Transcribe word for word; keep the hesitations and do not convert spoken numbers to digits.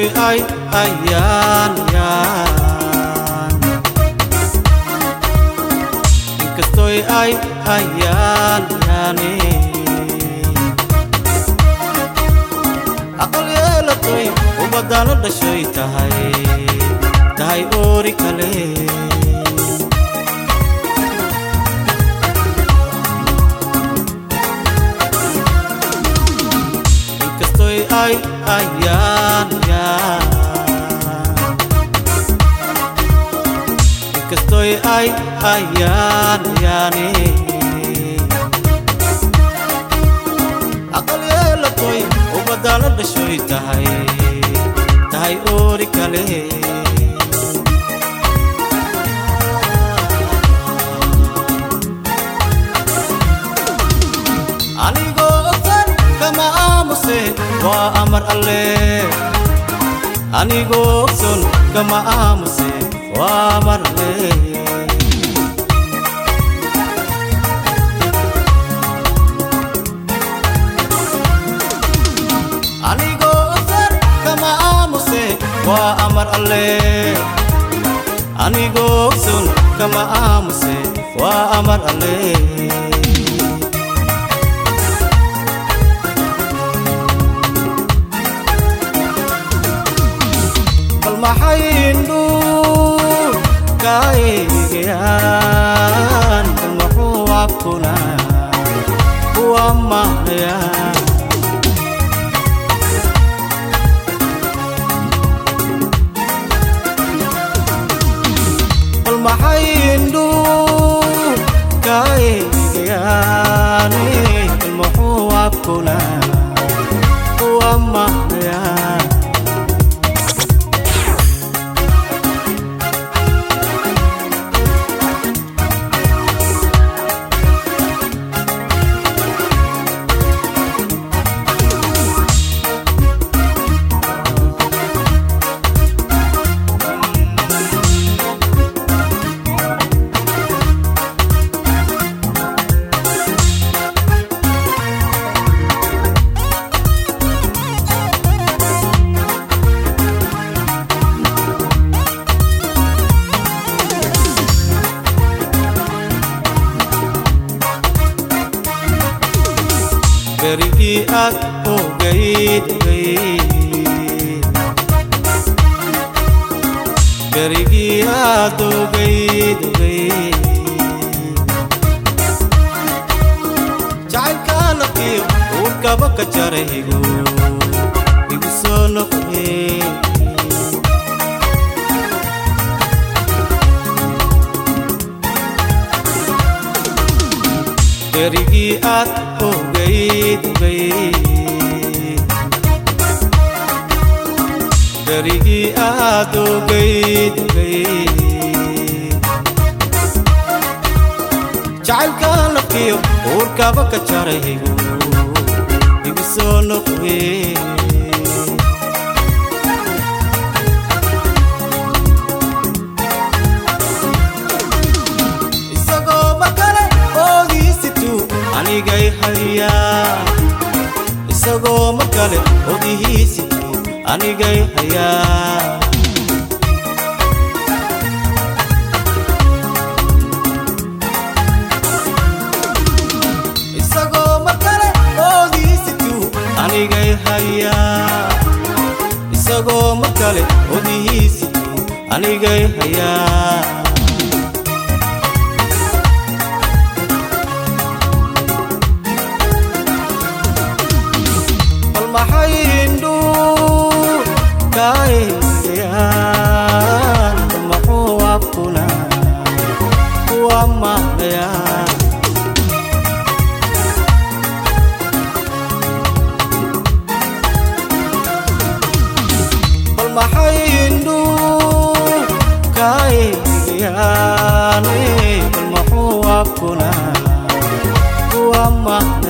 Inkastoy ay ayan yan, Inkastoy ay ayan yan Aqal yeelatoy ubadana dhashay tahay tahay ori kale ay ayan yan Inkastoy ay ayan yan Aqal yeelatoy ubadana dhashay tahay tahay ori kale anigo ogsan kama amuse wa amar alle anigo ogson kama amuse wa amar alle anigo ogson kama amuse wa amar alle anigo ogson kama amuse wa amar alle Mahaindu kaigian Mahu akuna Uamaya Mahaindu kaigian Mahu akuna Uamaya Berigi at ogayid ogayid Berigi at ogayid ogayid Jacayl ka laqiyo urkaba ka jarahigo igu soo noqye Berigi at ogayid ogayid Berigi at ogayid ogayid Jacayl ka laqiyo urkaba ka jarahigo igu soo noqye anigay haya isagoo makale odihiisi anigay haya isagoo makale odihiisi anigay haya isagoo makale odihiisi anigay haya Mahaindu kaigian Mahu akuna Uamaya Mahaindu kaigian Mahu akuna Uamaya